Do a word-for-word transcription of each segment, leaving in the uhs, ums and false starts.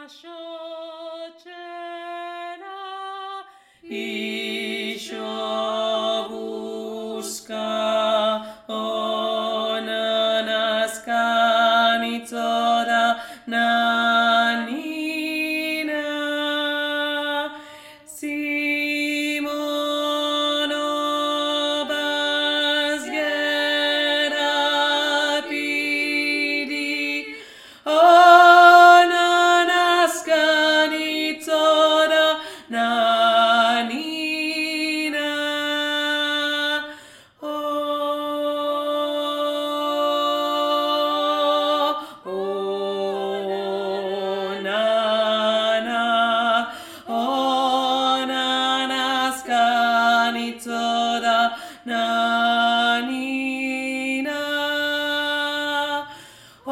Shocena Ishovuska onanaskani toda nanina Simono bazgera pidi onanaskani toda nanina Oh, oh, nana, oh, nanaskani toda nanina. Oh,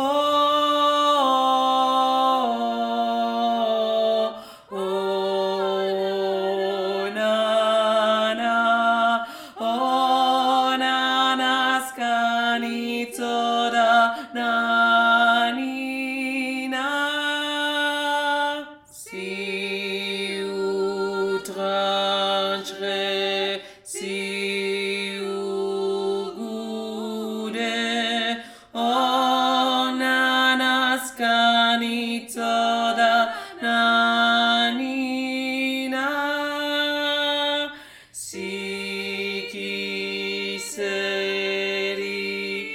oh, nana, oh, nanaskani toda nanina. Si outragere, si ugude, oh, nanaskani toda nanina. Si kiseri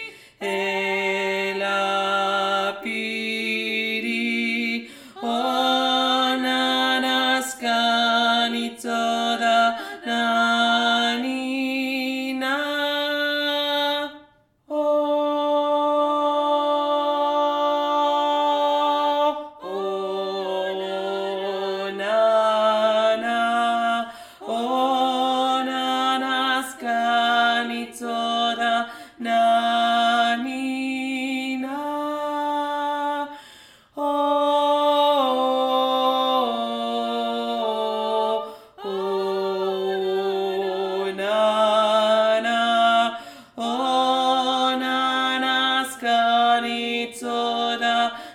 elapidi, oh, nanaskani toda nanina. Oh, oh, nana, oh, nanaskani toda nanina. Oh, oh, nana, oh, nanaskani toda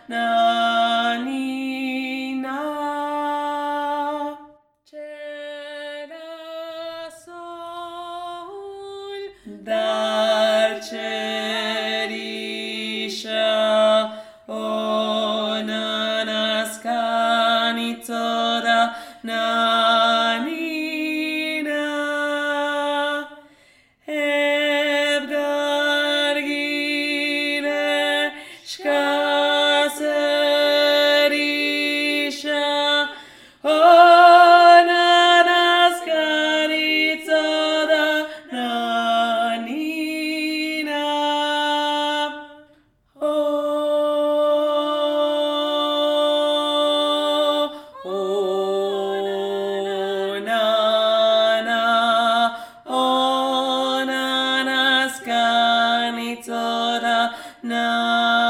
nanina. Cena sol Darcerisha, oh, nanaskani toda nanina. Ebgargine, shkaserisha, oh, nanaskani toda nanina. Oh, oh, nana, oh, nanaskani toda nanina.